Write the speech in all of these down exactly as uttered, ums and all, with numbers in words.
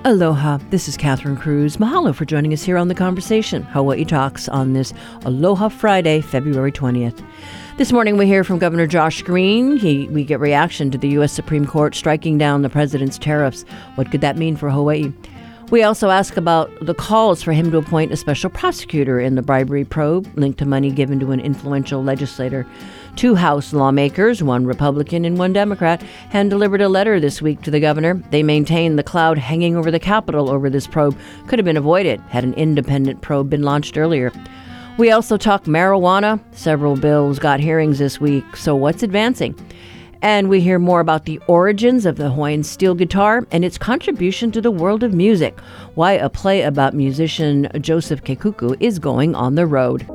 Aloha, this is Catherine Cruz. Mahalo for joining us here on The Conversation, Hawaii Talks, on this Aloha Friday, February twentieth. This morning we hear from Governor Josh Green. He, we get reaction to the U S Supreme Court striking down the president's tariffs. What could that mean for Hawaii? We also ask about the calls for him to appoint a special prosecutor in the bribery probe linked to money given to an influential legislator. Two House lawmakers, one Republican and one Democrat, hand delivered a letter this week to the governor. They maintain the cloud hanging over the Capitol over this probe could have been avoided had an independent probe been launched earlier. We also talk marijuana. Several bills got hearings this week, so what's advancing? And we hear more about the origins of the Hawaiian steel guitar and its contribution to the world of music, why a play about musician Joseph Kekuku is going on the road.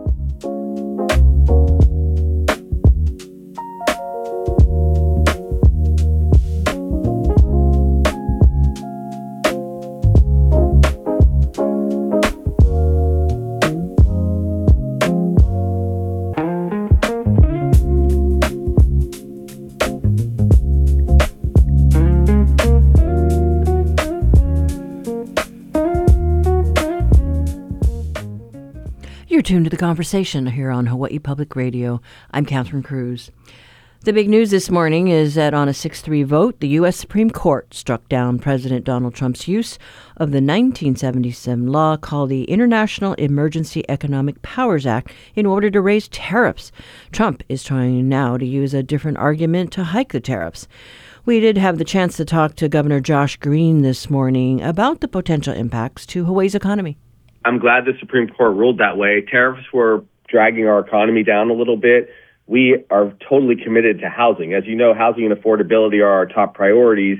You're tuned to The Conversation here on Hawaii Public Radio. I'm Catherine Cruz. The big news this morning is that on a six three vote, the U S Supreme Court struck down President Donald Trump's use of the nineteen seventy-seven law called the International Emergency Economic Powers Act in order to raise tariffs. Trump is trying now to use a different argument to hike the tariffs. We did have the chance to talk to Governor Josh Green this morning about the potential impacts to Hawaii's economy. I'm glad the Supreme Court ruled that way. Tariffs were dragging our economy down a little bit. We are totally committed to housing. As you know, housing and affordability are our top priorities,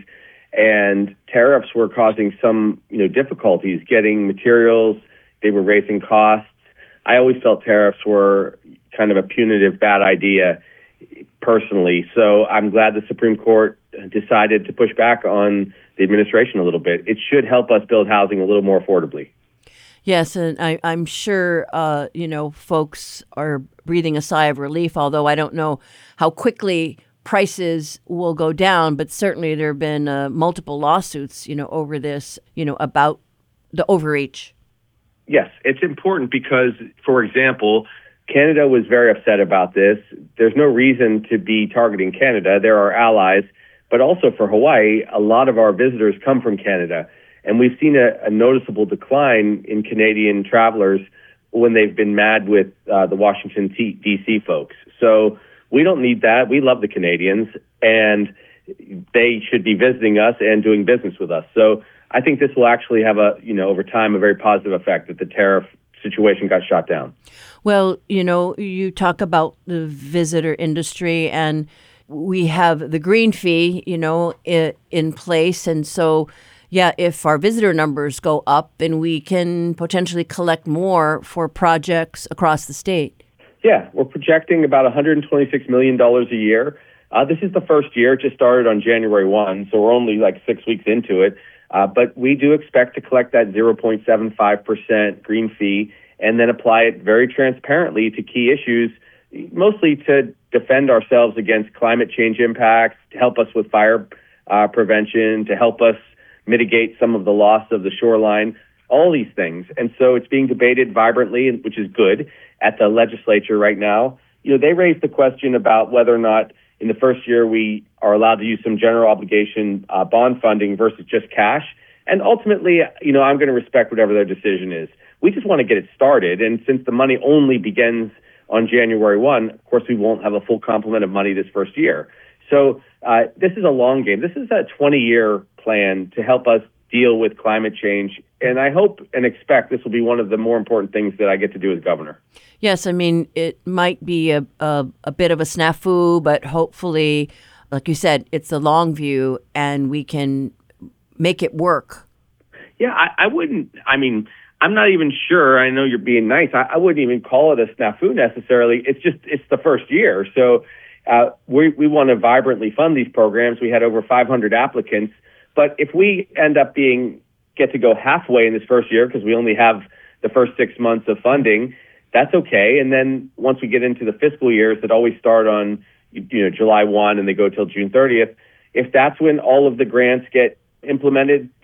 and tariffs were causing some, you know, difficulties getting materials. They were raising costs. I always felt tariffs were kind of a punitive bad idea personally. So I'm glad the Supreme Court decided to push back on the administration a little bit. It should help us build housing a little more affordably. Yes, and I, I'm sure, uh, you know, folks are breathing a sigh of relief, although I don't know how quickly prices will go down. But certainly there have been uh, multiple lawsuits, you know, over this, you know, about the overreach. Yes, it's important because, for example, Canada was very upset about this. There's no reason to be targeting Canada. They're our allies. But also for Hawaii, a lot of our visitors come from Canada. And we've seen a, a noticeable decline in Canadian travelers when they've been mad with uh, the Washington D C folks. So we don't need that. We love the Canadians, and they should be visiting us and doing business with us. So I think this will actually have a, you know, over time, a very positive effect that the tariff situation got shot down. Well, you know, you talk about the visitor industry, and we have the green fee, you know, in, in place. And so yeah, if our visitor numbers go up, then we can potentially collect more for projects across the state. Yeah, we're projecting about one hundred twenty-six million dollars a year. Uh, this is the first year. It just started on January first, so we're only like six weeks into it. Uh, but we do expect to collect that zero point seven five percent green fee and then apply it very transparently to key issues, mostly to defend ourselves against climate change impacts, to help us with fire uh, prevention, to help us mitigate some of the loss of the shoreline, all these things. And so it's being debated vibrantly, which is good, at the legislature right now. You know, they raised the question about whether or not in the first year we are allowed to use some general obligation uh, bond funding versus just cash. And ultimately, you know, I'm going to respect whatever their decision is. We just want to get it started. And since the money only begins on January first, of course, we won't have a full complement of money this first year. So uh, this is a long game. This is a twenty-year plan to help us deal with climate change. And I hope and expect this will be one of the more important things that I get to do as governor. Yes, I mean, it might be a, a, a bit of a snafu, but hopefully, like you said, it's a long view and we can make it work. Yeah, I, I wouldn't, I mean, I'm not even sure. I know you're being nice. I, I wouldn't even call it a snafu necessarily. It's just, it's the first year. So uh, we, we want to vibrantly fund these programs. We had over five hundred applicants. But if we end up being, get to go halfway in this first year, because we only have the first six months of funding, that's okay. And then once we get into the fiscal years that always start on, you know, July first and they go till June thirtieth, if that's when all of the grants get implemented, that's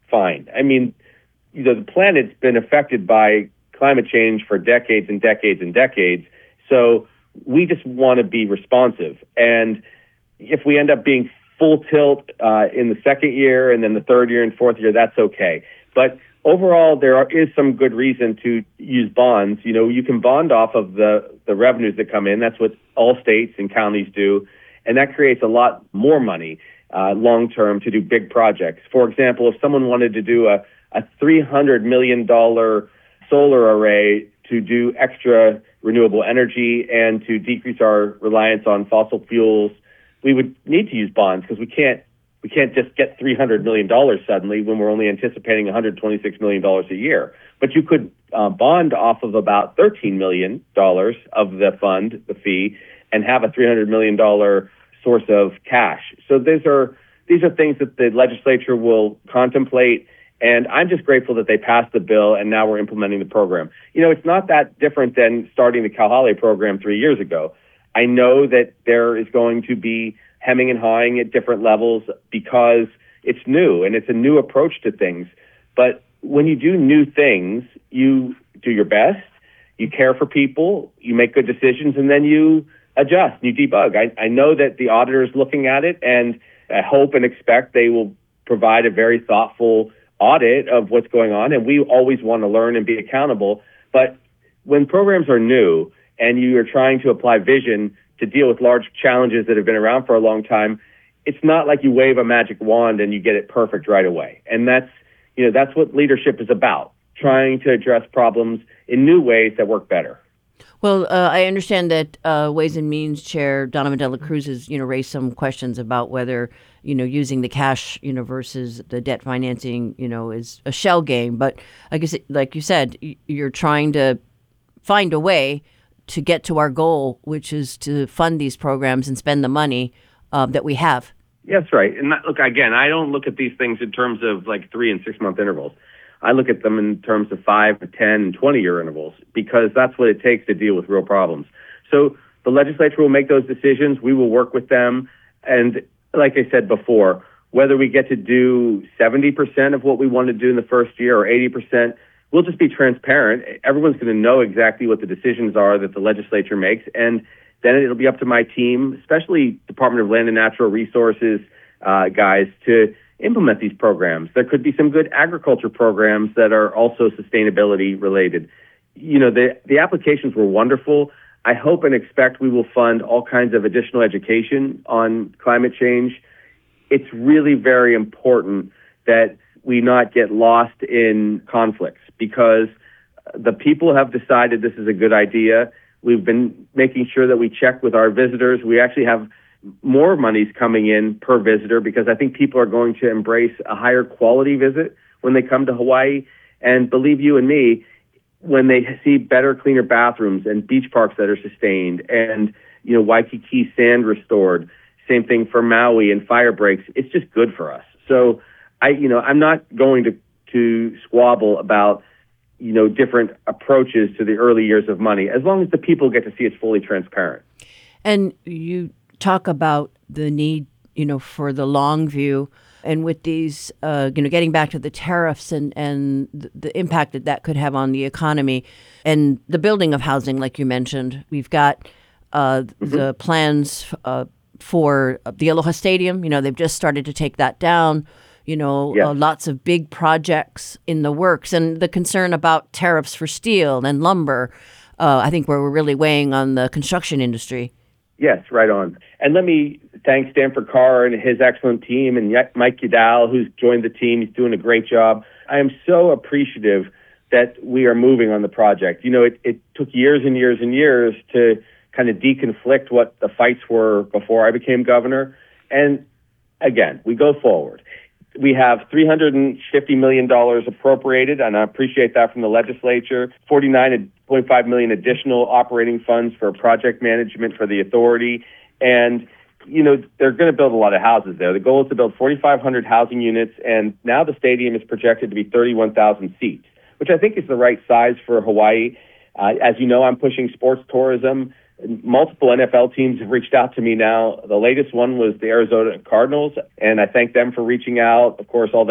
fine. I mean, you know, the planet's been affected by climate change for decades and decades and decades. So we just want to be responsive. And if we end up being full tilt uh, in the second year and then the third year and fourth year, that's okay. But overall, there are, is some good reason to use bonds. You know, you can bond off of the, the revenues that come in. That's what all states and counties do. And that creates a lot more money uh, long-term to do big projects. For example, if someone wanted to do a, a three hundred million dollars solar array to do extra renewable energy and to decrease our reliance on fossil fuels, we would need to use bonds because we can't we can't just get three hundred million dollars suddenly when we're only anticipating one hundred twenty-six million dollars a year. But you could uh, bond off of about thirteen million dollars of the fund, the fee, and have a three hundred million dollars source of cash. So these are these are things that the legislature will contemplate. And I'm just grateful that they passed the bill and now we're implementing the program. You know, it's not that different than starting the Cal Holiday program three years ago. I know that there is going to be hemming and hawing at different levels because it's new and it's a new approach to things. But when you do new things, you do your best, you care for people, you make good decisions, and then you adjust, you debug. I, I know that the auditor is looking at it, and I hope and expect they will provide a very thoughtful audit of what's going on, and we always want to learn and be accountable. But when programs are new and you are trying to apply vision to deal with large challenges that have been around for a long time, it's not like you wave a magic wand and you get it perfect right away. And that's, you know, that's what leadership is about, trying to address problems in new ways that work better. Well, uh, I understand that uh, Ways and Means Chair Donovan De La Cruz has, you know, raised some questions about whether, you know, using the cash, you know, versus the debt financing, you know, is a shell game. But I guess, it, like you said, you're trying to find a way to get to our goal, which is to fund these programs and spend the money uh, that we have. Yes, right. And that, look, again, I don't look at these things in terms of like three and six month intervals. I look at them in terms of five, ten, and twenty-year intervals because that's what it takes to deal with real problems. So the legislature will make those decisions. We will work with them. And like I said before, whether we get to do seventy percent of what we want to do in the first year or eighty percent, we'll just be transparent. Everyone's going to know exactly what the decisions are that the legislature makes. And then it'll be up to my team, especially Department of Land and Natural Resources uh, guys, to implement these programs. There could be some good agriculture programs that are also sustainability related. You know, the, the applications were wonderful. I hope and expect we will fund all kinds of additional education on climate change. It's really very important that we not get lost in conflicts because the people have decided this is a good idea. We've been making sure that we check with our visitors. We actually have more monies coming in per visitor because I think people are going to embrace a higher quality visit when they come to Hawaii. And believe you and me, when they see better, cleaner bathrooms and beach parks that are sustained and, you know, Waikiki sand restored, same thing for Maui and fire breaks, it's just good for us. So I, you know, I'm not going to, to squabble about, you know, different approaches to the early years of money, as long as the people get to see it's fully transparent. And you talk about the need, you know, for the long view, and with these, uh, you know, getting back to the tariffs and, and the, the impact that that could have on the economy and the building of housing, like you mentioned. We've got uh, mm-hmm. the plans uh, for the Aloha Stadium. You know, they've just started to take that down. You know, yes. uh, lots of big projects in the works, and the concern about tariffs for steel and lumber. Uh, I think we're really weighing on the construction industry. Yes, right on. And let me thank Stanford Carr and his excellent team and Mike Udall, who's joined the team. He's doing a great job. I am so appreciative that we are moving on the project. You know, it, it took years and years and years to kind of deconflict what the fights were before I became governor. And again, we go forward. We have three hundred fifty million dollars appropriated, and I appreciate that from the legislature, forty-nine point five million dollars additional operating funds for project management for the authority. And, you know, they're going to build a lot of houses there. The goal is to build forty-five hundred housing units, and now the stadium is projected to be thirty-one thousand seats, which I think is the right size for Hawaii. Uh, as you know, I'm pushing sports tourism. Multiple N F L teams have reached out to me now. The latest one was the Arizona Cardinals, and I thank them for reaching out. Of course, all the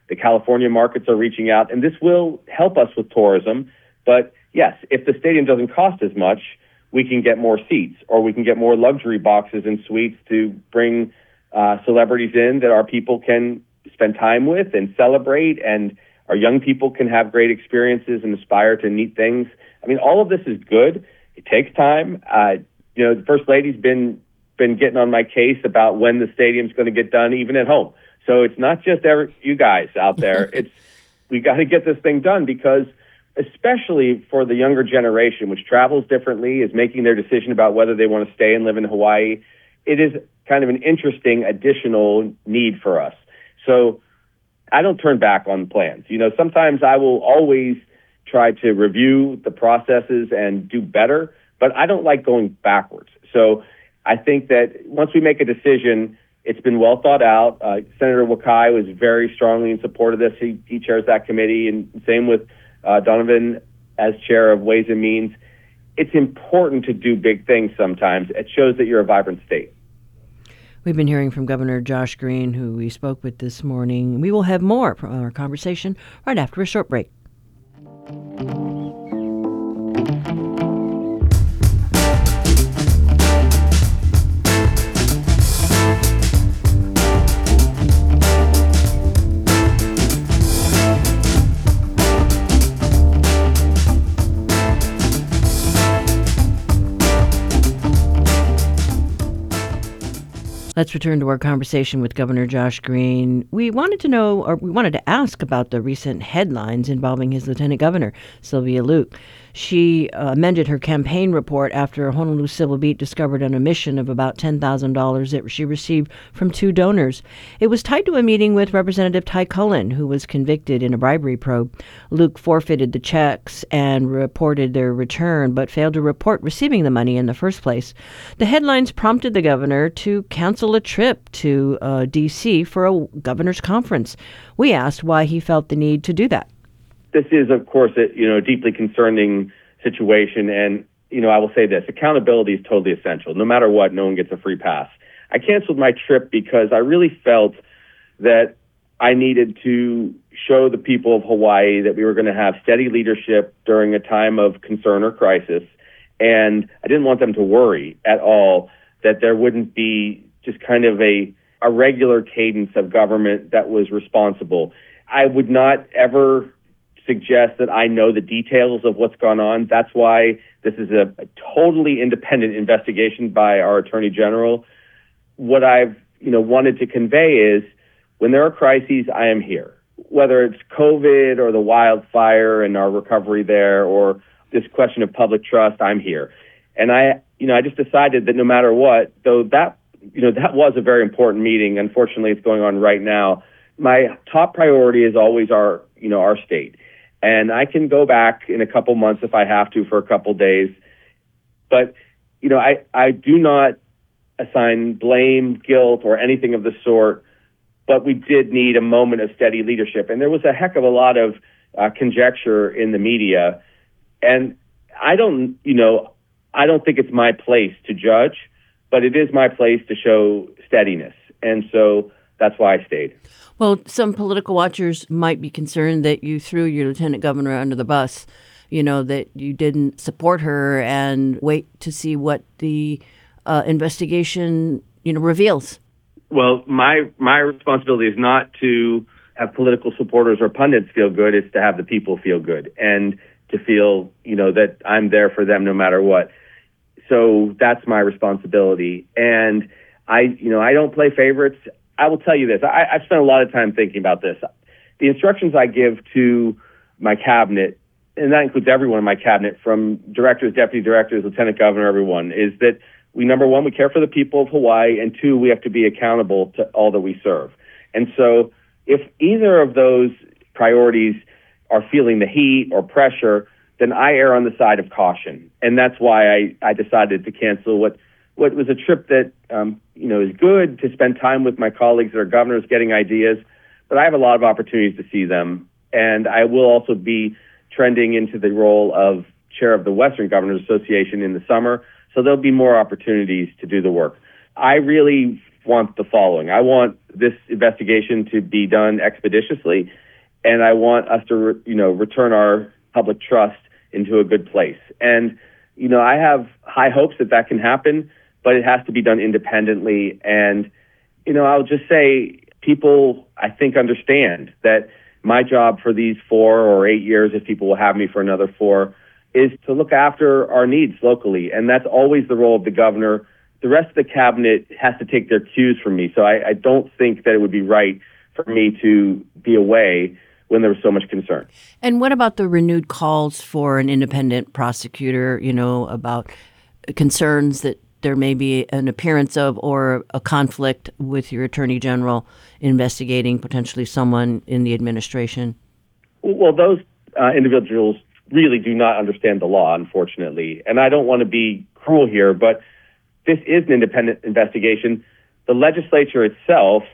The California markets are reaching out, and this will help us with tourism. But yes, if the stadium doesn't cost as much, we can get more seats, or we can get more luxury boxes and suites to bring uh, celebrities in that our people can spend time with and celebrate, and our young people can have great experiences and aspire to neat things. I mean, all of this is good. It takes time. Uh, you know, the First Lady's been been getting on my case about when the stadium's going to get done, even at home. So it's not just every, you guys out there. It's we got to get this thing done, because especially for the younger generation, which travels differently, is making their decision about whether they want to stay and live in Hawaii, it is kind of an interesting additional need for us. So I don't turn back on plans. You know, sometimes I will always try to review the processes and do better, but I don't like going backwards. So I think that once we make a decision, it's been well thought out. Uh, Senator Wakai was very strongly in support of this. He, he chairs that committee, and same with uh, Donovan as chair of Ways and Means. It's important to do big things sometimes. It shows that you're a vibrant state. We've been hearing from Governor Josh Green, who we spoke with this morning. We will have more from our conversation right after a short break. Let's return to our conversation with Governor Josh Green. We wanted to know, or we wanted to ask about the recent headlines involving his lieutenant governor, Sylvia Luke. She uh, amended her campaign report after Honolulu Civil Beat discovered an omission of about ten thousand dollars that she received from two donors. It was tied to a meeting with Representative Ty Cullen, who was convicted in a bribery probe. Luke forfeited the checks and reported their return, but failed to report receiving the money in the first place. The headlines prompted the governor to cancel a trip to uh, D C for a governor's conference. We asked why he felt the need to do that. This is, of course, a you know deeply concerning situation, and you know I will say this: accountability is totally essential. No matter what, no one gets a free pass. I canceled my trip because I really felt that I needed to show the people of Hawaii that we were going to have steady leadership during a time of concern or crisis, and I didn't want them to worry at all that there wouldn't be just kind of a a regular cadence of government that was responsible. I would not ever suggest that I know the details of what's gone on. That's why this is a, a totally independent investigation by our Attorney General. What I've you know wanted to convey is when there are crises, I am here. Whether it's COVID or the wildfire and our recovery there, or this question of public trust, I'm here. And I you know I just decided that no matter what, though that you know that was a very important meeting. Unfortunately, it's going on right now. My top priority is always our you know our state. And I can go back in a couple months if I have to for a couple days. But, you know, I, I do not assign blame, guilt, or anything of the sort. But we did need a moment of steady leadership. And there was a heck of a lot of uh, conjecture in the media. And I don't, you know, I don't think it's my place to judge, but it is my place to show steadiness. And so that's why I stayed. Well, some political watchers might be concerned that you threw your lieutenant governor under the bus, you know, that you didn't support her and wait to see what the uh, investigation, you know, reveals. Well, my my responsibility is not to have political supporters or pundits feel good. It's to have the people feel good and to feel, you know, that I'm there for them no matter what. So that's my responsibility. And I, you know, I don't play favorites. I will tell you this. I, I've spent a lot of time thinking about this. The instructions I give to my cabinet, and that includes everyone in my cabinet, from directors, deputy directors, lieutenant governor, everyone, is that we, number one, we care for the people of Hawaii, and two, we have to be accountable to all that we serve. And so if either of those priorities are feeling the heat or pressure, then I err on the side of caution. And that's why I, I decided to cancel what what was a trip that, um, you know, is good to spend time with my colleagues that are governors getting ideas, but I have a lot of opportunities to see them. And I will also be trending into the role of chair of the Western Governors Association in the summer, so there'll be more opportunities to do the work. I really want the following. I want this investigation to be done expeditiously, and I want us to, re- you know, return our public trust into a good place. And, you know, I have high hopes that that can happen, but it has to be done independently. And, you know, I'll just say people, I think, understand that my job for these four or eight years, if people will have me for another four, is to look after our needs locally. And that's always the role of the governor. The rest of the cabinet has to take their cues from me. So I, I don't think that it would be right for me to be away when there was so much concern. And what about the renewed calls for an independent prosecutor, you know, about concerns that there may be an appearance of or a conflict with your attorney general investigating potentially someone in the administration? Well, those uh, individuals really do not understand the law, unfortunately. And I don't want to be cruel here, but this is an independent investigation. The legislature itself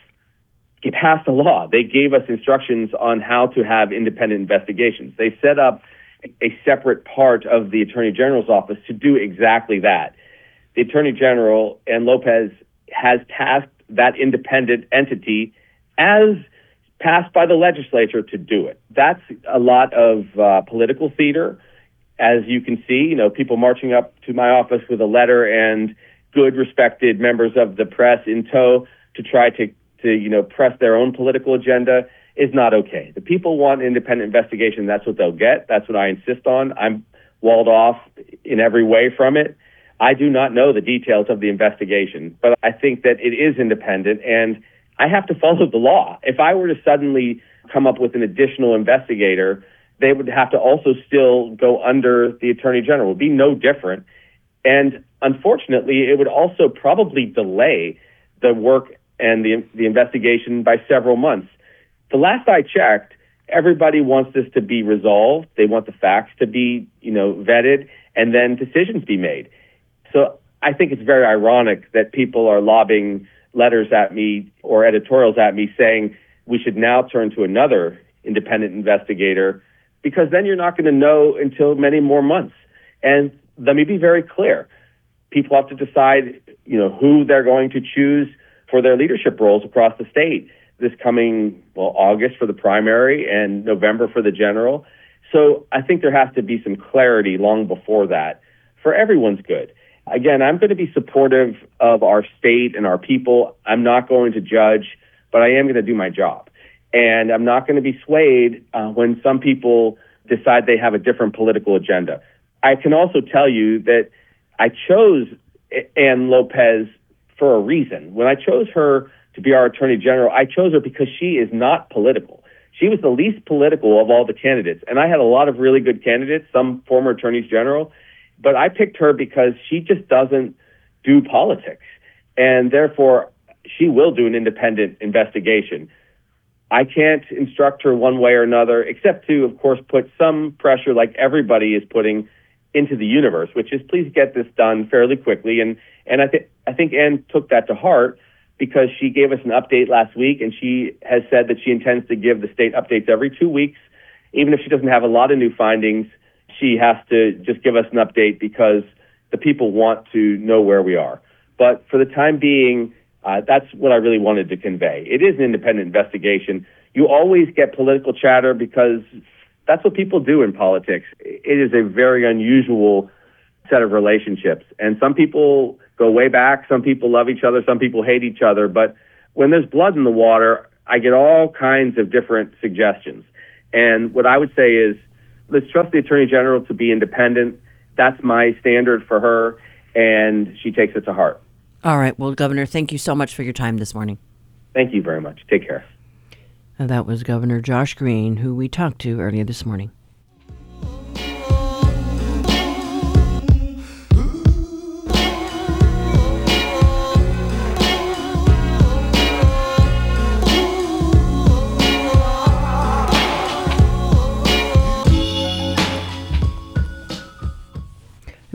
passed a law. They gave us instructions on how to have independent investigations. They set up a separate part of the Attorney General's office to do exactly that. The Attorney General and Lopez has tasked that independent entity as passed by the legislature to do it. That's a lot of uh, political theater. As you can see, you know, people marching up to my office with a letter and good, respected members of the press in tow to try to, to, you know, press their own political agenda is not okay. The people want independent investigation. That's what they'll get. That's what I insist on. I'm walled off in every way from it. I do not know the details of the investigation, but I think that it is independent, and I have to follow the law. If I were to suddenly come up with an additional investigator, they would have to also still go under the Attorney General. It would be no different. And unfortunately, it would also probably delay the work and the, the investigation by several months. The last I checked, everybody wants this to be resolved. They want the facts to be, you know, vetted and then decisions be made. So I think it's very ironic that people are lobbing letters at me or editorials at me saying we should now turn to another independent investigator, because then you're not going to know until many more months. And let me be very clear. People have to decide, you know, who they're going to choose for their leadership roles across the state this coming, well, August for the primary and November for the general. So I think there has to be some clarity long before that for everyone's good. Again, I'm going to be supportive of our state and our people. I'm not going to judge, but I am going to do my job. And I'm not going to be swayed uh, when some people decide they have a different political agenda. I can also tell you that I chose Ann Lopez for a reason. When I chose her to be our Attorney General, I chose her because she is not political. She was the least political of all the candidates. And I had a lot of really good candidates, some former attorneys general, but I picked her because she just doesn't do politics. And therefore, she will do an independent investigation. I can't instruct her one way or another, except to, of course, put some pressure like everybody is putting into the universe, which is please get this done fairly quickly. And and I, th- I think Ann took that to heart because she gave us an update last week, and she has said that she intends to give the state updates every two weeks. Even if she doesn't have a lot of new findings, she has to just give us an update because the people want to know where we are. But for the time being, uh, that's what I really wanted to convey. It is an independent investigation. You always get political chatter because that's what people do in politics. It is a very unusual set of relationships. And some people go way back. Some people love each other. Some people hate each other. But when there's blood in the water, I get all kinds of different suggestions. And what I would say is, let's trust the Attorney General to be independent. That's my standard for her, and she takes it to heart. All right. Well, Governor, thank you so much for your time this morning. Thank you very much. Take care. And that was Governor Josh Green, who we talked to earlier this morning.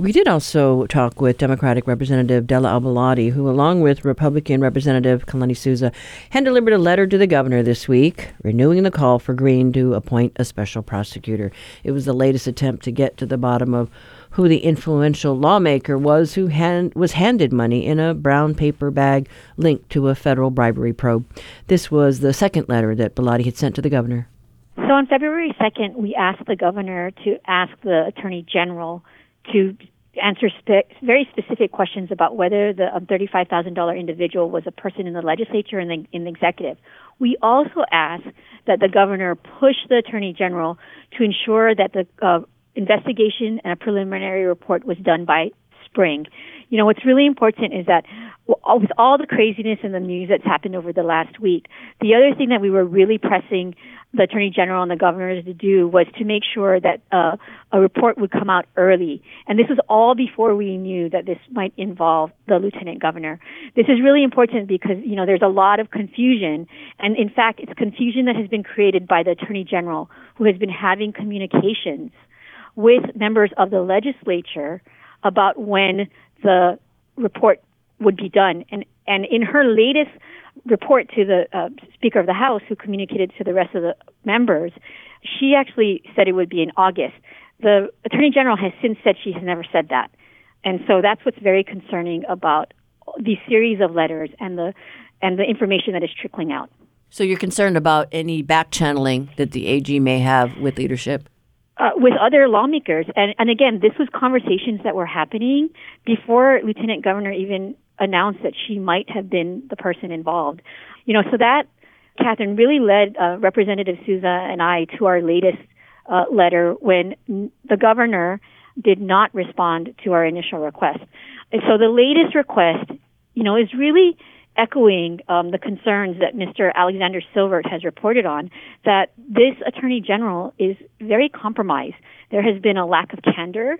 We did also talk with Democratic Representative Della Al-Beladi, who, along with Republican Representative Kalani Souza, hand delivered a letter to the governor this week, renewing the call for Green to appoint a special prosecutor. It was the latest attempt to get to the bottom of who the influential lawmaker was who hand, was handed money in a brown paper bag linked to a federal bribery probe. This was the second letter that Beladi had sent to the governor. So on February second, we asked the governor to ask the Attorney General to answer spe- very specific questions about whether the um, thirty-five thousand dollars individual was a person in the legislature and the, in the executive. We also asked that the governor push the Attorney General to ensure that the uh, investigation and a preliminary report was done by spring. You know, what's really important is that with all the craziness in the news that's happened over the last week, the other thing that we were really pressing the Attorney General and the governors to do was to make sure that uh, a report would come out early. And this was all before we knew that this might involve the Lieutenant Governor. This is really important because, you know, there's a lot of confusion. And in fact, it's confusion that has been created by the Attorney General, who has been having communications with members of the legislature about when the report would be done. And, and in her latest report to the uh, Speaker of the House, who communicated to the rest of the members, she actually said it would be in August. The Attorney General has since said she has never said that. And so that's what's very concerning about these series of letters and the and the information that is trickling out. So you're concerned about any back channeling that the A G may have with leadership? Uh, with other lawmakers. And, and again, this was conversations that were happening before Lieutenant Governor even announced that she might have been the person involved. You know, so that, Catherine, really led uh, Representative Souza and I to our latest uh, letter when the governor did not respond to our initial request. And so the latest request, you know, is really echoing um, the concerns that Mister Alexander Silvert has reported on, that this Attorney General is very compromised. There has been a lack of candor,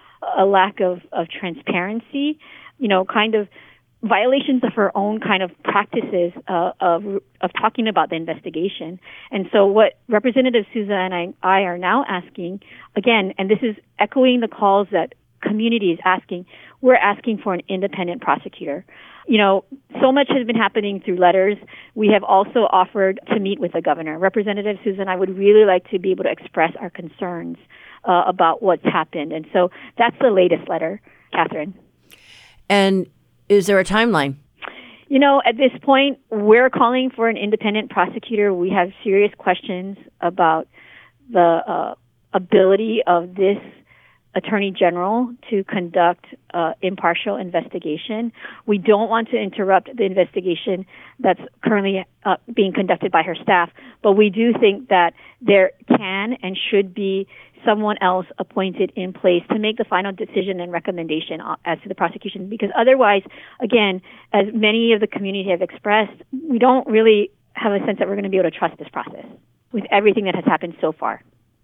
a lack of, of transparency, you know, kind of violations of her own kind of practices uh, of of talking about the investigation. And so what Representative Souza and I, I are now asking, again, and this is echoing the calls that community is asking, we're asking for an independent prosecutor. You know, so much has been happening through letters. We have also offered to meet with the governor. Representative Souza and I would really like to be able to express our concerns uh, about what's happened. And so that's the latest letter, Catherine. And is there a timeline? You know, at this point, we're calling for an independent prosecutor. We have serious questions about the uh, ability of this Attorney General to conduct uh, impartial investigation. We don't want to interrupt the investigation that's currently uh, being conducted by her staff, but we do think that there can and should be someone else appointed in place to make the final decision and recommendation as to the prosecution, because otherwise, again, as many of the community have expressed, we don't really have a sense that we're going to be able to trust this process with everything that has happened so far.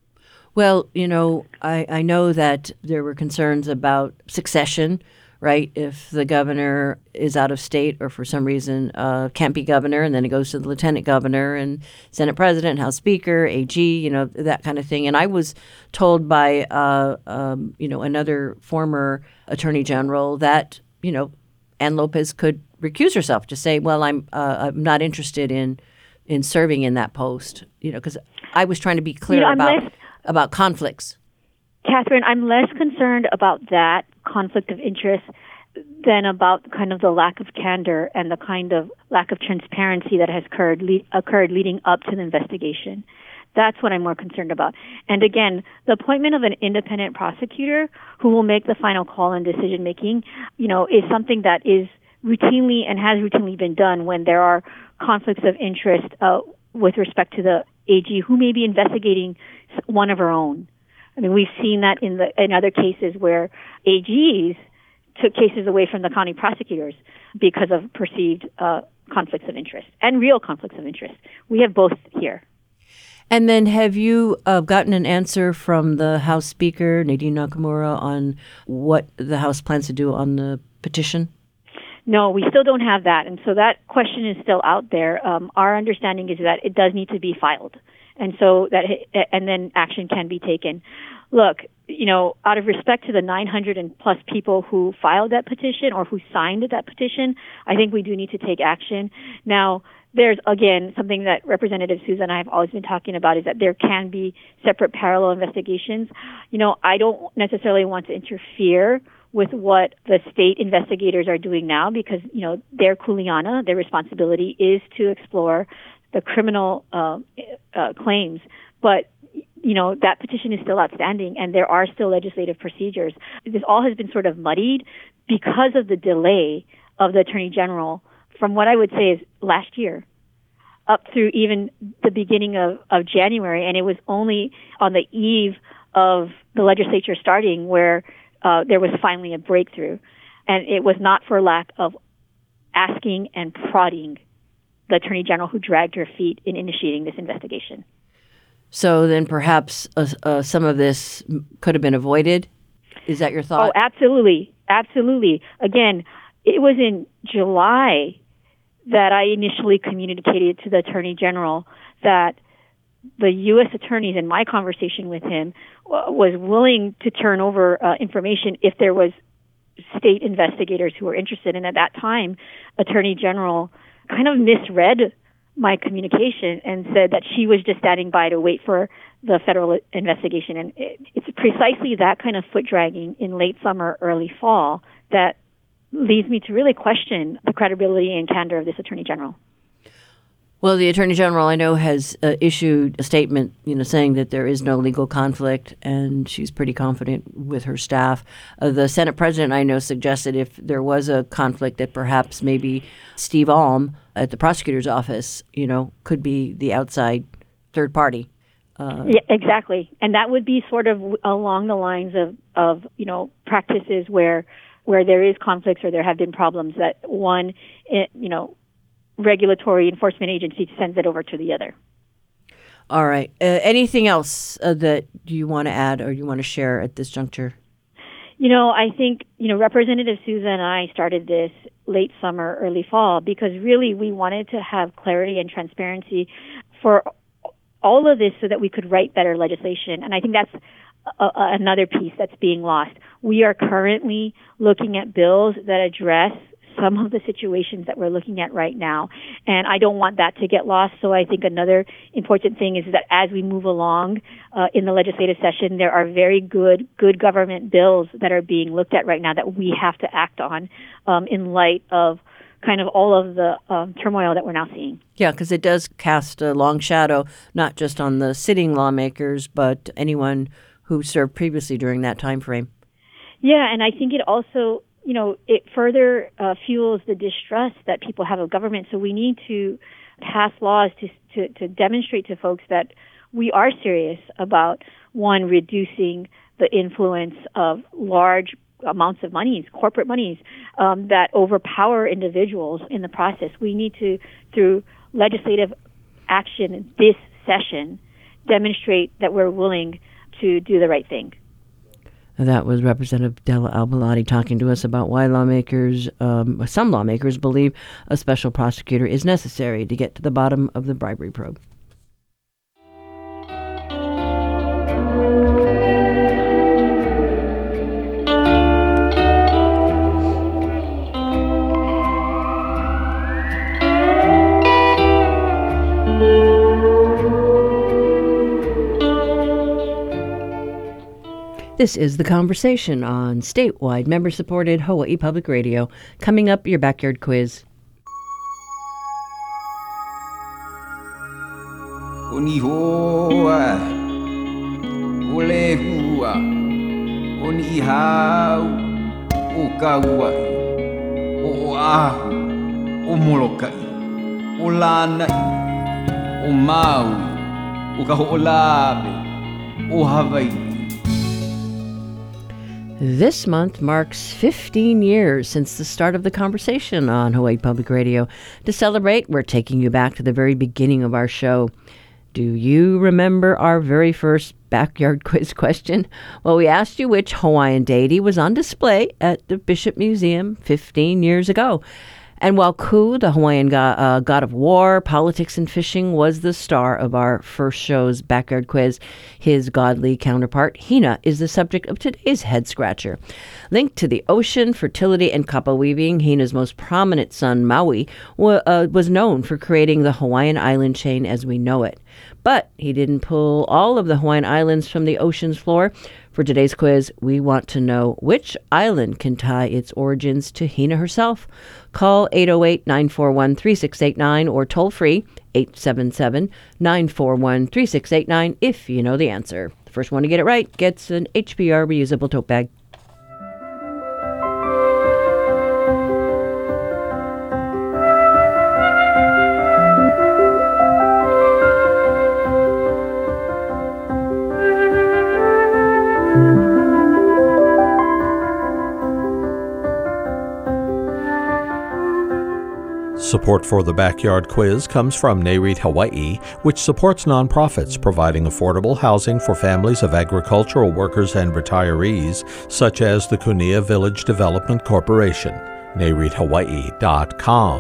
Well, you know, I, I know that there were concerns about succession, right? If the governor is out of state or for some reason uh, can't be governor, and then it goes to the lieutenant governor and Senate president, House Speaker, A G, you know, that kind of thing. And I was told by, uh, um, you know, another former attorney general that, you know, Ann Lopez could recuse herself to say, well, I'm uh, I'm not interested in in serving in that post, you know, because I was trying to be clear you know, about less, about conflicts. Catherine, I'm less concerned about that conflict of interest than about kind of the lack of candor and the kind of lack of transparency that has occurred, le- occurred leading up to the investigation. That's what I'm more concerned about. And again, the appointment of an independent prosecutor who will make the final call on decision making, you know, is something that is routinely and has routinely been done when there are conflicts of interest uh, with respect to the A G who may be investigating one of her own. I mean, we've seen that in the in other cases where A Gs took cases away from the county prosecutors because of perceived uh, conflicts of interest and real conflicts of interest. We have both here. And then have you uh, gotten an answer from the House Speaker, Nadine Nakamura, on what the House plans to do on the petition? No, we still don't have that. And so that question is still out there. Um, our understanding is that it does need to be filed. And so that, and then action can be taken. Look, you know, out of respect to the nine hundred and plus people who filed that petition or who signed that petition, I think we do need to take action. Now, there's, again, something that Representative Souza and I have always been talking about is that there can be separate parallel investigations. You know, I don't necessarily want to interfere with what the state investigators are doing now because, you know, their kuleana, their responsibility is to explore the criminal uh, uh, claims. But, you know, that petition is still outstanding and there are still legislative procedures. This all has been sort of muddied because of the delay of the Attorney General from what I would say is last year up through even the beginning of, of January. And it was only on the eve of the legislature starting where uh, there was finally a breakthrough. And it was not for lack of asking and prodding the Attorney General who dragged her feet in initiating this investigation. So then perhaps uh, uh, some of this could have been avoided? Is that your thought? Oh, absolutely. Absolutely. Again, it was in July that I initially communicated to the Attorney General that the U S attorneys in my conversation with him uh, was willing to turn over uh, information if there was state investigators who were interested. And at that time, Attorney General kind of misread my communication and said that she was just standing by to wait for the federal investigation. And it, it's precisely that kind of foot dragging in late summer, early fall that leads me to really question the credibility and candor of this Attorney General. Well, the Attorney General, I know, has uh, issued a statement, you know, saying that there is no legal conflict, and she's pretty confident with her staff. Uh, the Senate President, I know, suggested if there was a conflict that perhaps maybe Steve Alm at the prosecutor's office, you know, could be the outside third party. Uh, yeah, exactly. And that would be sort of along the lines of, of you know, practices where where there is conflicts or there have been problems that one, you know, regulatory enforcement agency sends it over to the other. All right. Uh, anything else uh, that you want to add or you want to share at this juncture? You know, I think, you know, Representative Souza and I started this late summer, early fall, because really we wanted to have clarity and transparency for all of this so that we could write better legislation. And I think that's a, another piece that's being lost. We are currently looking at bills that address some of the situations that we're looking at right now. And I don't want that to get lost. So I think another important thing is that as we move along uh, in the legislative session, there are very good, good government bills that are being looked at right now that we have to act on um, in light of kind of all of the um, turmoil that we're now seeing. Yeah, because it does cast a long shadow, not just on the sitting lawmakers, but anyone who served previously during that time frame. Yeah, and I think it also, you know, it further uh, fuels the distrust that people have of government. So we need to pass laws to, to, to demonstrate to folks that we are serious about, one, reducing the influence of large amounts of monies, corporate monies, um, that overpower individuals in the process. We need to, through legislative action this session, demonstrate that we're willing to do the right thing. That was Representative Della Al-Beladi talking to us about why lawmakers, um, some lawmakers, believe a special prosecutor is necessary to get to the bottom of the bribery probe. This is The Conversation on statewide, member-supported Hawaii Public Radio. Coming up, your backyard quiz. Oni hoa, ole hua, oni hau, o kaua, o ahu, o molokai, o lanai, o mau, o kaho'olabe, o Hawaii. This month marks fifteen years since the start of The Conversation on Hawaii Public Radio. To celebrate, we're taking you back to the very beginning of our show. Do you remember our very first backyard quiz question? Well, we asked you which Hawaiian deity was on display at the Bishop Museum fifteen years ago. And while Ku, the Hawaiian god, uh, god of war, politics, and fishing, was the star of our first show's Backyard Quiz, his godly counterpart, Hina, is the subject of today's Head Scratcher. Linked to the ocean, fertility, and kapa weaving, Hina's most prominent son, Maui, wa- uh, was known for creating the Hawaiian island chain as we know it. But he didn't pull all of the Hawaiian islands from the ocean's floor. For today's quiz, we want to know which island can tie its origins to Hina herself. Call eight oh eight, nine four one, three six eight nine or toll free eight seven seven, nine four one, three six eight nine if you know the answer. The first one to get it right gets an H B R reusable tote bag. Support for the Backyard Quiz comes from NAREIT Hawaii, which supports nonprofits providing affordable housing for families of agricultural workers and retirees, such as the Kunia Village Development Corporation. nareith hawaii dot com.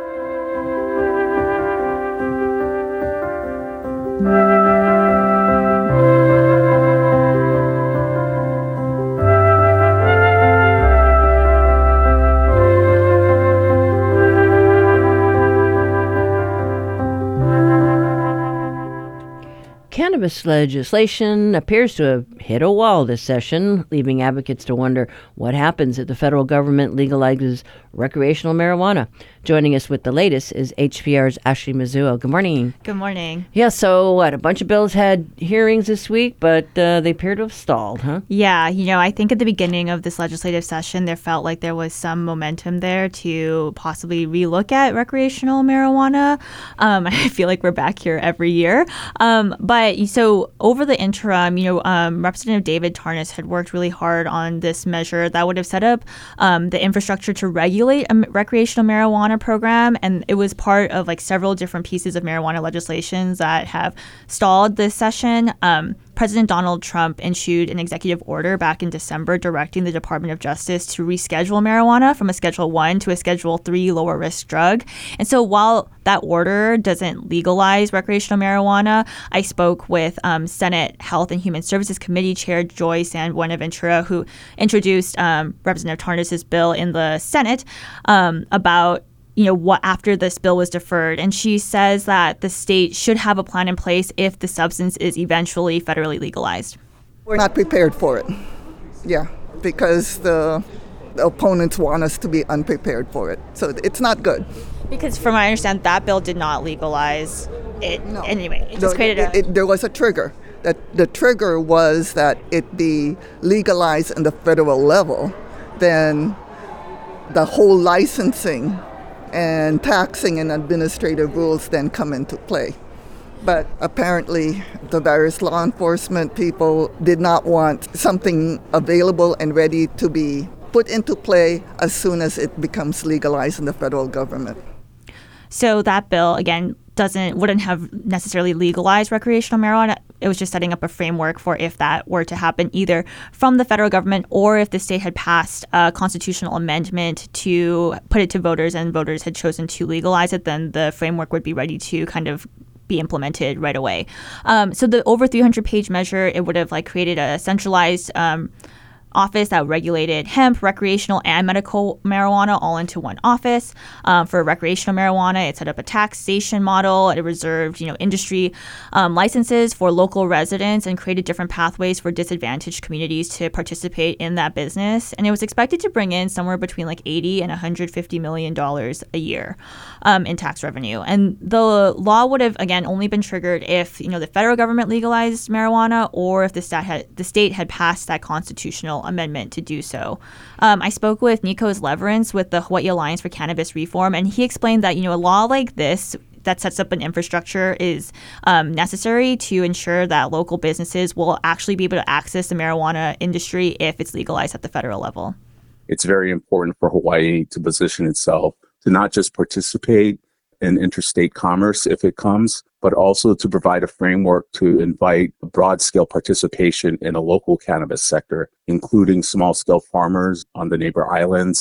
Cannabis legislation appears to have hit a wall this session, leaving advocates to wonder what happens if the federal government legalizes recreational marijuana. Joining us with the latest is H P R's Ashley Mizuo. Good morning. Good morning. Yeah, so what, a bunch of bills had hearings this week, but uh, they appear to have stalled, huh? Yeah, you know, I think at the beginning of this legislative session, there felt like there was some momentum there to possibly relook at recreational marijuana. Um, I feel like we're back here every year. Um, but so over the interim, you know, um, Representative David Tarnas had worked really hard on this measure that would have set up um, the infrastructure to regulate a recreational marijuana program. And it was part of like several different pieces of marijuana legislations that have stalled this session. Um, President Donald Trump issued an executive order back in December directing the Department of Justice to reschedule marijuana from a Schedule one to a Schedule three lower risk drug. And so while that order doesn't legalize recreational marijuana, I spoke with um, Senate Health and Human Services Committee Chair Joy San Buenaventura, who introduced um, Representative Tarnas' bill in the Senate um, about you know, what after this bill was deferred. And she says that the state should have a plan in place if the substance is eventually federally legalized. We're not prepared for it. Yeah, because the, the opponents want us to be unprepared for it. So it's not good. Because from what I understand, that bill did not legalize it. No. Anyway, it just created a... It, it, there was a trigger. That the trigger was that it be legalized in the federal level. Then the whole licensing and taxing and administrative rules then come into play. But apparently the various law enforcement people did not want something available and ready to be put into play as soon as it becomes legalized in the federal government. So that bill, again, doesn't wouldn't have necessarily legalized recreational marijuana. It was just setting up a framework for if that were to happen, either from the federal government or if the state had passed a constitutional amendment to put it to voters and voters had chosen to legalize it, then the framework would be ready to kind of be implemented right away. Um, so the over three hundred page measure, it would have like created a centralized um, office that regulated hemp, recreational, and medical marijuana all into one office. Um, for recreational marijuana, it set up a taxation model. It reserved, you know, industry um, licenses for local residents and created different pathways for disadvantaged communities to participate in that business. And it was expected to bring in somewhere between like eighty and one hundred fifty million dollars a year um, in tax revenue. And the law would have, again, only been triggered if, you know, the federal government legalized marijuana or if the state had, the state had passed that constitutional amendment to do so. Um, I spoke with Nikos Leverance with the Hawaii Alliance for Cannabis Reform, and he explained that, you know, a law like this that sets up an infrastructure is um, necessary to ensure that local businesses will actually be able to access the marijuana industry if it's legalized at the federal level. It's very important for Hawaii to position itself to not just participate in interstate commerce if it comes, but also to provide a framework to invite broad-scale participation in a local cannabis sector, including small-scale farmers on the neighbor islands,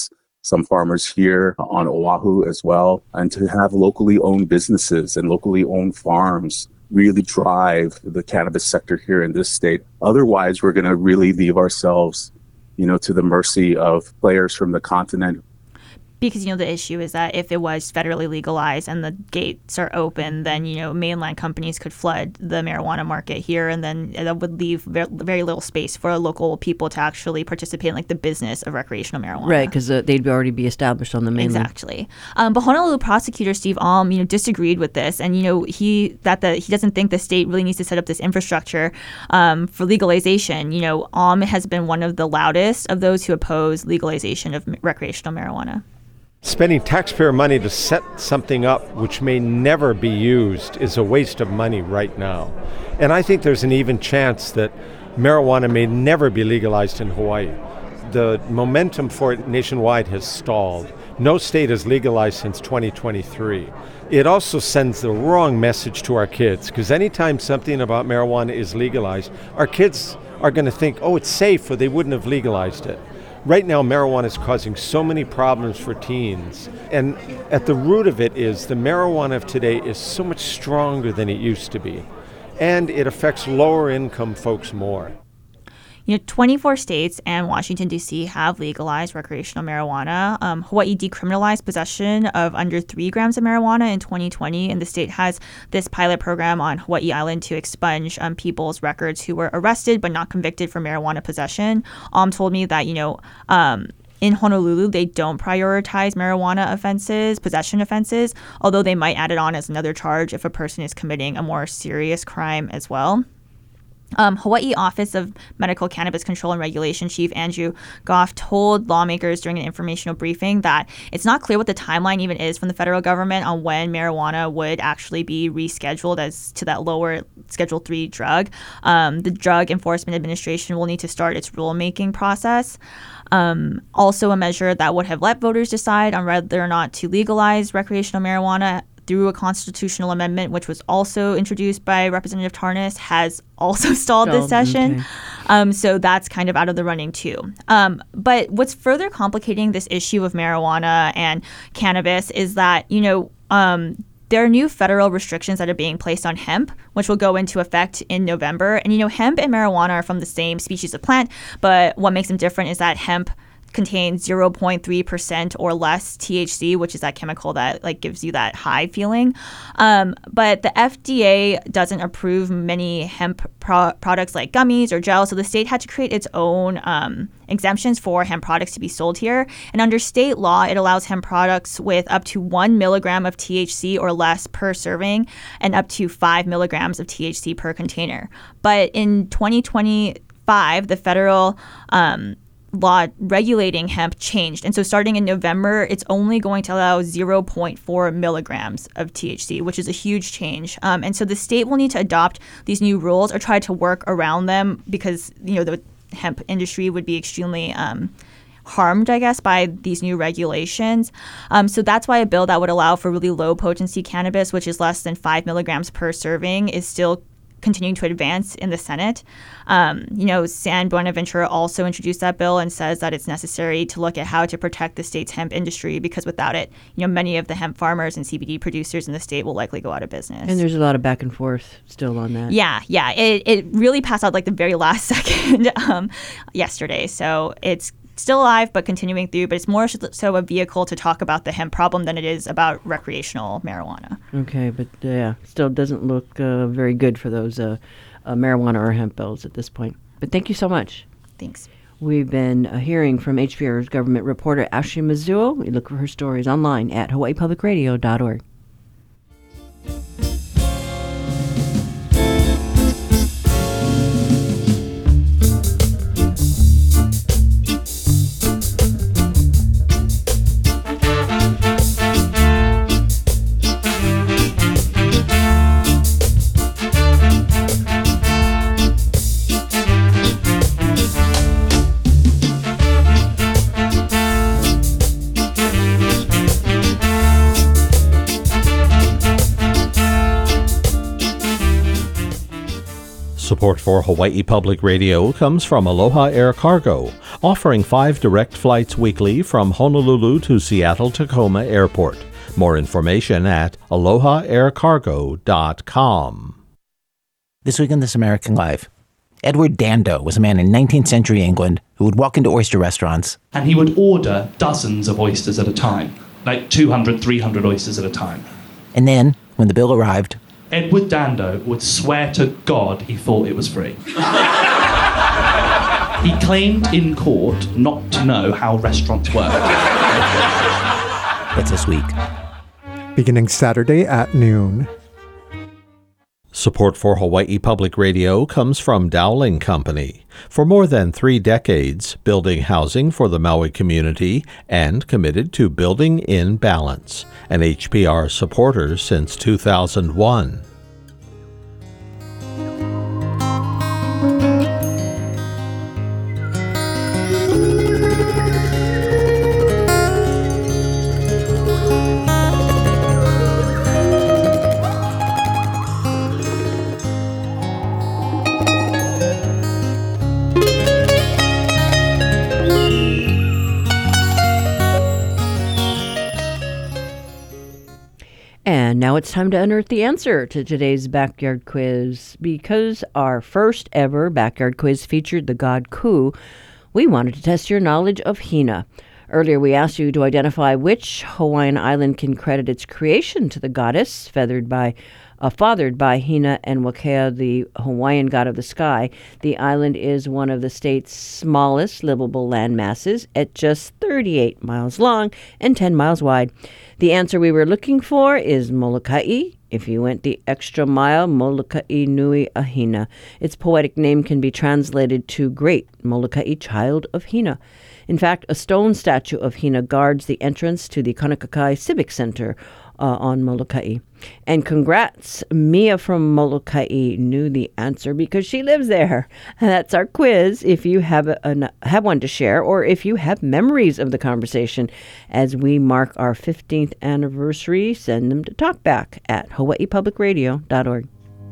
some farmers here on Oahu as well, and to have locally owned businesses and locally owned farms really drive the cannabis sector here in this state. Otherwise, we're going to really leave ourselves, you know, to the mercy of players from the continent. Because, you know, the issue is that if it was federally legalized and the gates are open, then, you know, mainland companies could flood the marijuana market here, and then that would leave very little space for local people to actually participate in, like, the business of recreational marijuana. Right, because uh, they'd already be established on the mainland. Exactly. Um, but Honolulu prosecutor Steve Alm, you know, disagreed with this, and, you know, he that the he doesn't think the state really needs to set up this infrastructure um, for legalization. You know, Alm has been one of the loudest of those who oppose legalization of recreational marijuana. Spending taxpayer money to set something up which may never be used is a waste of money right now. And I think there's an even chance that marijuana may never be legalized in Hawaii. The momentum for it nationwide has stalled. No state has legalized since twenty twenty-three. It also sends the wrong message to our kids, because anytime something about marijuana is legalized, our kids are going to think, oh, it's safe, or they wouldn't have legalized it. Right now, marijuana is causing so many problems for teens. And at the root of it is the marijuana of today is so much stronger than it used to be. And it affects lower income folks more. You know, twenty-four states and Washington, D C have legalized recreational marijuana. Um, Hawaii decriminalized possession of under three grams of marijuana in twenty twenty, and the state has this pilot program on Hawaii Island to expunge um, people's records who were arrested but not convicted for marijuana possession. Um, told me that, you know, um, in Honolulu, they don't prioritize marijuana offenses, possession offenses, although they might add it on as another charge if a person is committing a more serious crime as well. Um, Hawaii Office of Medical Cannabis Control and Regulation Chief Andrew Goff told lawmakers during an informational briefing that it's not clear what the timeline even is from the federal government on when marijuana would actually be rescheduled as to that lower Schedule three drug. Um, the Drug Enforcement Administration will need to start its rulemaking process. Um, also, a measure that would have let voters decide on whether or not to legalize recreational marijuana through a constitutional amendment, which was also introduced by Representative Tarnas, has also stalled this session. Okay. Um, so that's kind of out of the running too. Um, but what's further complicating this issue of marijuana and cannabis is that, you know, um, there are new federal restrictions that are being placed on hemp, which will go into effect in November. And, you know, hemp and marijuana are from the same species of plant, but what makes them different is that hemp contains zero point three percent or less T H C, which is that chemical that like gives you that high feeling. Um, but the F D A doesn't approve many hemp pro- products like gummies or gels, so the state had to create its own um, exemptions for hemp products to be sold here. And under state law, it allows hemp products with up to one milligram of T H C or less per serving and up to five milligrams of T H C per container. But in twenty twenty-five, the federal um, law regulating hemp changed. And so starting in November, it's only going to allow zero point four milligrams of T H C, which is a huge change. Um, and so the state will need to adopt these new rules or try to work around them because, you know, the hemp industry would be extremely um, harmed, I guess, by these new regulations. Um, so that's why a bill that would allow for really low potency cannabis, which is less than five milligrams per serving, is still continuing to advance in the Senate. Um, you know, San Buenaventura also introduced that bill and says that it's necessary to look at how to protect the state's hemp industry because without it, you know, many of the hemp farmers and C B D producers in the state will likely go out of business. And there's a lot of back and forth still on that. Yeah, yeah. It, it really passed out like the very last second um, yesterday. So it's still alive, but continuing through. But it's more so a vehicle to talk about the hemp problem than it is about recreational marijuana. Okay, but uh, yeah, still doesn't look uh, very good for those uh, uh, marijuana or hemp bills at this point. But thank you so much. Thanks. We've been uh, hearing from H P R's government reporter Ashley Mizuo. We look for her stories online at hawaii public radio dot org. Support for Hawaii Public Radio comes from Aloha Air Cargo, offering five direct flights weekly from Honolulu to Seattle-Tacoma Airport. More information at aloha air cargo dot com. This week on This American Life, Edward Dando was a man in nineteenth century England who would walk into oyster restaurants. And he would order dozens of oysters at a time, like two hundred, three hundred oysters at a time. And then, when the bill arrived, Edward Dando would swear to God he thought it was free. He claimed in court not to know how restaurants work. That's this week. Beginning Saturday at noon. Support for Hawaii Public Radio comes from Dowling Company. For more than three decades, building housing for the Maui community and committed to building in balance. An H P R supporter since two thousand one. And now it's time to unearth the answer to today's Backyard Quiz. Because our first ever Backyard Quiz featured the god Ku, we wanted to test your knowledge of Hina. Earlier we asked you to identify which Hawaiian island can credit its creation to the goddess, feathered by, uh, fathered by Hina and Wakea, the Hawaiian god of the sky. The island is one of the state's smallest livable land masses at just thirty-eight miles long and ten miles wide. The answer we were looking for is Molokai. If you went the extra mile, Molokai Nui Ahina. Its poetic name can be translated to Great Molokai, Child of Hina. In fact, a stone statue of Hina guards the entrance to the Kaunakakai Civic Center uh, on Molokai. And congrats, Mia from Molokai knew the answer because she lives there. And that's our quiz. If you have a, a, have one to share, or if you have memories of the conversation as we mark our fifteenth anniversary, send them to talkback at hawaii public radio dot org.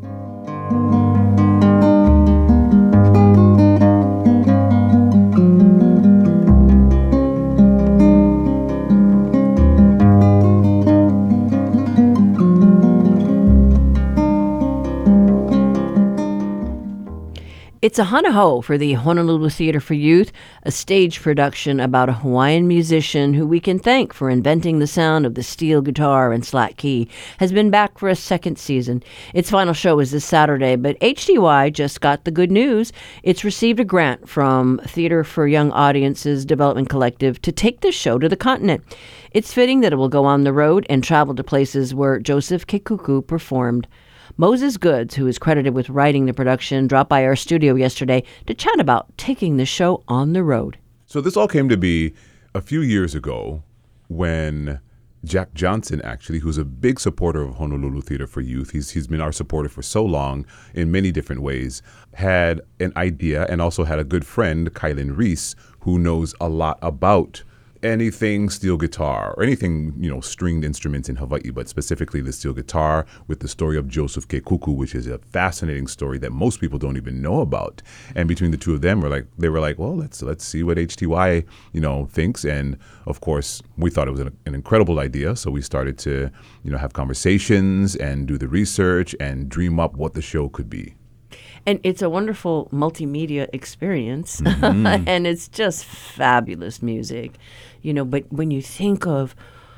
It's a hana hou for the Honolulu Theater for Youth, a stage production about a Hawaiian musician who we can thank for inventing the sound of the steel guitar and slack key, has been back for a second season. Its final show is this Saturday, but H T Y just got the good news. It's received a grant from Theater for Young Audiences Development Collective to take the show to the continent. It's fitting that it will go on the road and travel to places where Joseph Kekuku performed. Moses Goods, who is credited with writing the production, dropped by our studio yesterday to chat about taking the show on the road. So this all came to be a few years ago when Jack Johnson, actually, who's a big supporter of Honolulu Theater for Youth, he's he's been our supporter for so long in many different ways, had an idea and also had a good friend, Kylan Reese, who knows a lot about anything steel guitar or anything, you know, stringed instruments in Hawaii, but specifically the steel guitar, with the story of Joseph Kekuku, which is a fascinating story that most people don't even know about. And between the two of them, were like they were like, well, let's let's see what H T Y, you know, thinks. And of course, we thought it was an, an incredible idea, so we started to, you know, have conversations and do the research and dream up what the show could be. And it's a wonderful multimedia experience, Mm-hmm. and it's just fabulous music, you know. But when you think of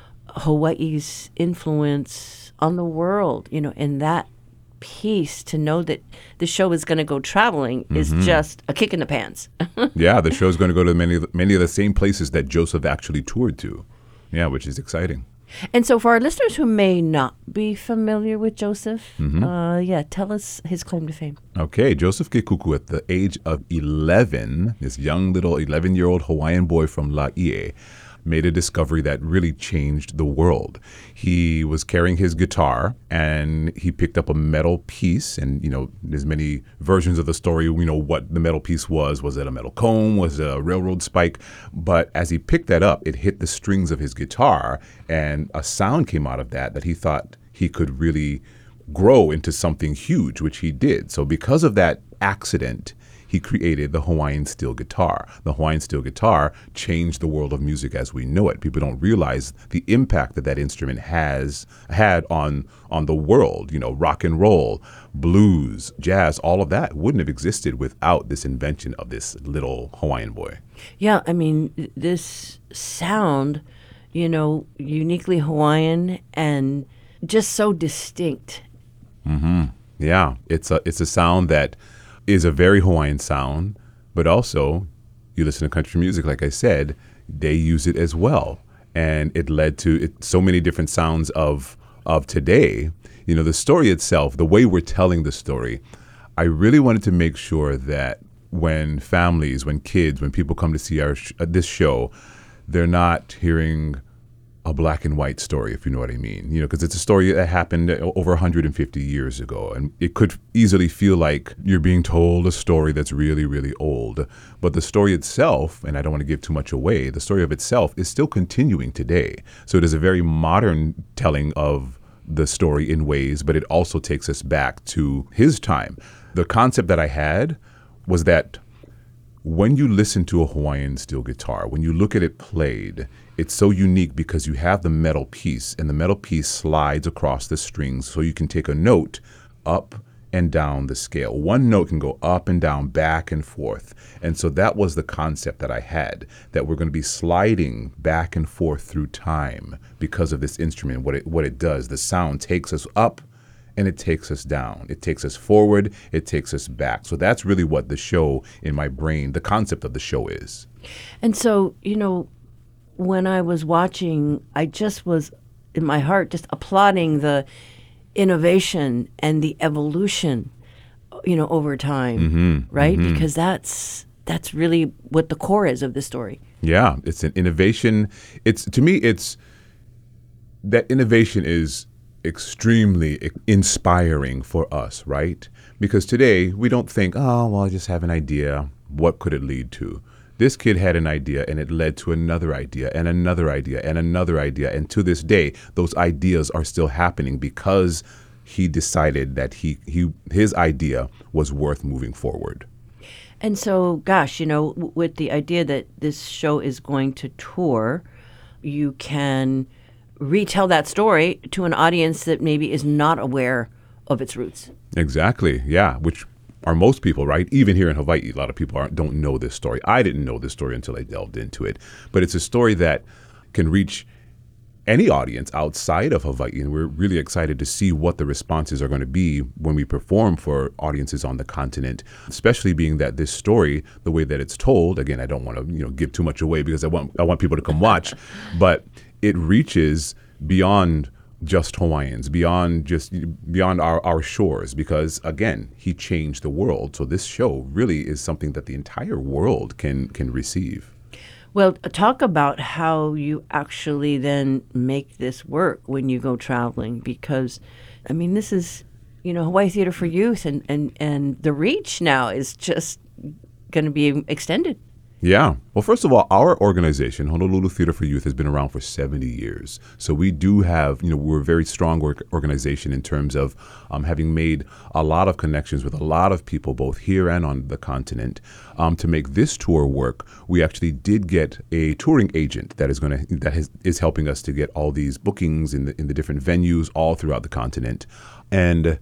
Hawaii's influence on the world, you know, and that piece, to know that the show is going to go traveling mm-hmm. is just a kick in the pants. Yeah, the show's going to go to many, many of the same places that Joseph actually toured to. Yeah, which is exciting. And so for our listeners who may not be familiar with Joseph, mm-hmm. uh, yeah, tell us his claim to fame. Okay, Joseph Kekuku, at the age of eleven, this young little eleven-year-old Hawaiian boy from Laie, made a discovery that really changed the world. He was carrying his guitar and he picked up a metal piece, and you know, there's many versions of the story, you know, what the metal piece was. Was it a metal comb? Was it a railroad spike? But as he picked that up, it hit the strings of his guitar, and a sound came out of that that he thought he could really grow into something huge, which he did. So because of that accident, he he created the Hawaiian steel guitar. The Hawaiian steel guitar changed the world of music as we know it. People don't realize the impact that that instrument has had on on the world. You know, rock and roll, blues, jazz, all of that wouldn't have existed without this invention of this little Hawaiian boy. Yeah, I mean, this sound, you know, uniquely Hawaiian and just so distinct. Mm-hmm. Yeah, it's a it's a sound that is a very Hawaiian sound, but also you listen to country music, like I said, they use it as well, and it led to it, so many different sounds of of today. You know, the story itself, the way we're telling the story, I really wanted to make sure that when families, when kids, when people come to see our sh- this show, they're not hearing a black and white story, if you know what I mean. You know, because it's a story that happened over one hundred fifty years ago, and it could easily feel like you're being told a story that's really, really old. But the story itself, and I don't want to give too much away, the story of itself is still continuing today. So it is a very modern telling of the story in ways, but it also takes us back to his time. The concept that I had was that when you listen to a Hawaiian steel guitar, when you look at it played, it's so unique because you have the metal piece, and the metal piece slides across the strings so you can take a note up and down the scale. One note can go up and down, back and forth. And so that was the concept that I had, that we're going to be sliding back and forth through time because of this instrument, what it what it does. The sound takes us up and it takes us down. It takes us forward, it takes us back. So that's really what the show in my brain, the concept of the show is. And so, you know, when I was watching, I just was in my heart just applauding the innovation and the evolution, you know, over time, mm-hmm, right? Mm-hmm. Because that's that's really what the core is of the story. Yeah, it's an innovation. It's to me, it's that innovation is extremely inspiring for us, right? Because today we don't think, oh, well, I just have an idea. What could it lead to? This kid had an idea, and it led to another idea and another idea and another idea. And to this day, those ideas are still happening because he decided that he, he his idea was worth moving forward. And so, gosh, you know, w- with the idea that this show is going to tour, you can retell that story to an audience that maybe is not aware of its roots. Exactly, yeah, which are most people, right? Even here in Hawaii, a lot of people aren't, don't know this story. I didn't know this story until I delved into it. But it's a story that can reach any audience outside of Hawaii, and we're really excited to see what the responses are going to be when we perform for audiences on the continent, especially being that this story, the way that it's told, again, I don't want to, you know, give too much away because I want I want people to come watch, but it reaches beyond just Hawaiians, beyond just beyond our, our shores, because again, he changed the world. So this show really is something that the entire world can can receive. Well, talk about how you actually then make this work when you go traveling, because I mean, this is, you know, Hawaii Theater for Youth, and and and the reach now is just going to be extended. Yeah. Well, first of all, our organization, Honolulu Theater for Youth, has been around for seventy years. So we do have, you know, we're a very strong work organization in terms of um, having made a lot of connections with a lot of people, both here and on the continent. Um, to make this tour work, we actually did get a touring agent that is going to that has, is helping us to get all these bookings in the in the different venues all throughout the continent. And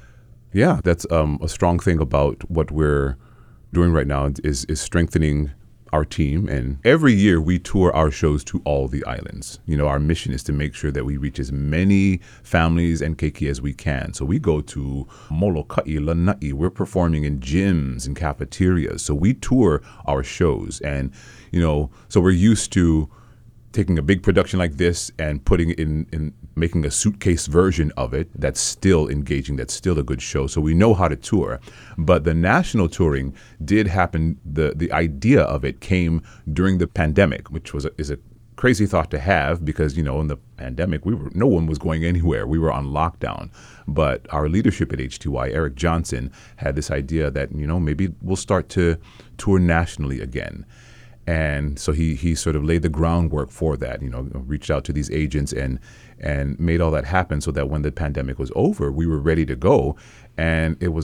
yeah, that's um, a strong thing about what we're doing right now is is strengthening our team. And every year we tour our shows to all the islands. You know, our mission is to make sure that we reach as many families and keiki as we can. So we go to Molokai, Lanai. We're performing in gyms and cafeterias. So we tour our shows. And, you know, so we're used to taking a big production like this and putting it in, in making a suitcase version of it that's still engaging, that's still a good show. So we know how to tour. But the national touring did happen. The the idea of it came during the pandemic, which was a, is a crazy thought to have because, you know, in the pandemic, we were no one was going anywhere. We were on lockdown. But our leadership at H T Y, Eric Johnson, had this idea that, you know, maybe we'll start to tour nationally again. And so he he sort of laid the groundwork for that, you know, reached out to these agents and and made all that happen so that when the pandemic was over, we were ready to go. And it was a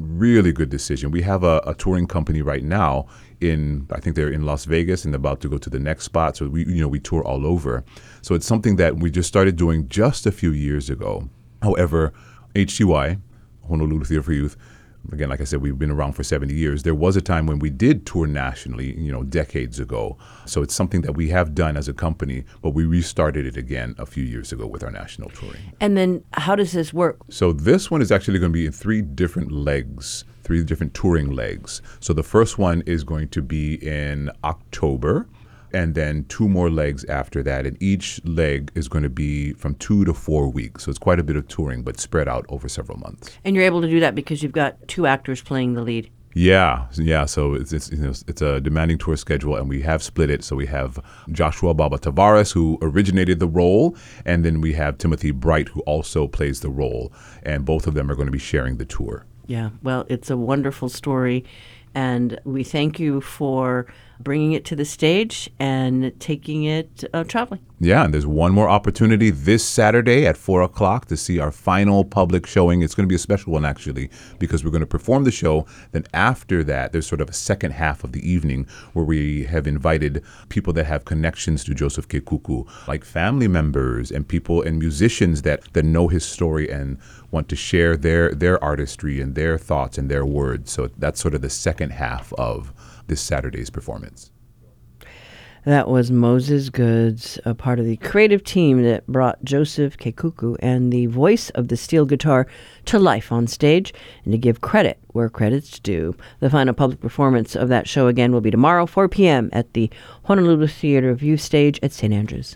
really good decision. We have a, a touring company right now in, I think they're in Las Vegas and about to go to the next spot. So we, you know, we tour all over. So it's something that we just started doing just a few years ago. However, H T Y, Honolulu Theater for Youth, again, like I said, we've been around for seventy years. There was a time when we did tour nationally, you know, decades ago. So it's something that we have done as a company, but we restarted it again a few years ago with our national touring. And then how does this work? So this one is actually going to be in three different legs, three different touring legs. So the first one is going to be in October, and then two more legs after that. And each leg is going to be from two to four weeks. So it's quite a bit of touring, but spread out over several months. And you're able to do that because you've got two actors playing the lead. Yeah, yeah. So it's it's, you know, it's a demanding tour schedule, and we have split it. So we have Joshua Baba Tavares, who originated the role, and then we have Timothy Bright, who also plays the role. And both of them are going to be sharing the tour. Yeah, well, it's a wonderful story, and we thank you for bringing it to the stage and taking it uh, traveling. Yeah, and there's one more opportunity this Saturday at four o'clock to see our final public showing. It's going to be a special one, actually, because we're going to perform the show. Then after that, there's sort of a second half of the evening where we have invited people that have connections to Joseph Kekuku, like family members and people and musicians that, that know his story and want to share their, their artistry and their thoughts and their words. So that's sort of the second half of this Saturday's performance. That was Moses Goods, a part of the creative team that brought Joseph Kekuku and the voice of the steel guitar to life on stage, and to give credit where credit's due. The final public performance of that show again will be tomorrow, four p.m. at the Honolulu Theater of Youth stage at Saint Andrews.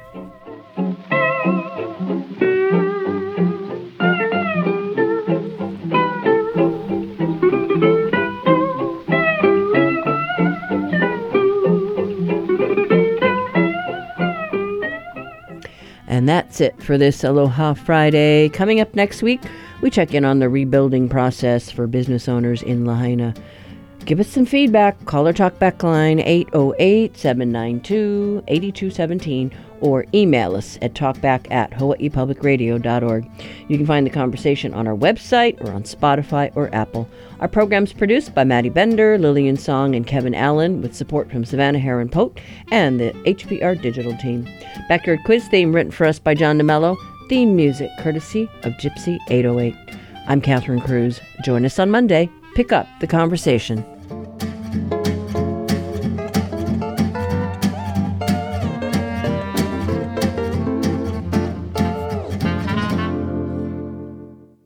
And that's it for this Aloha Friday. Coming up next week, we check in on the rebuilding process for business owners in Lahaina. Give us some feedback. Call or talk back line eight oh eight, seven nine two, eight two one seven or email us at talkback at hawaii public radio dot org. You can find the conversation on our website or on Spotify or Apple. Our program's produced by Maddie Bender, Lillian Song, and Kevin Allen, with support from Savannah Heron-Pote and the H P R Digital team. Backyard Quiz theme written for us by John DeMello. Theme music courtesy of Gypsy eight oh eight. I'm Catherine Cruz. Join us on Monday. Pick up the conversation.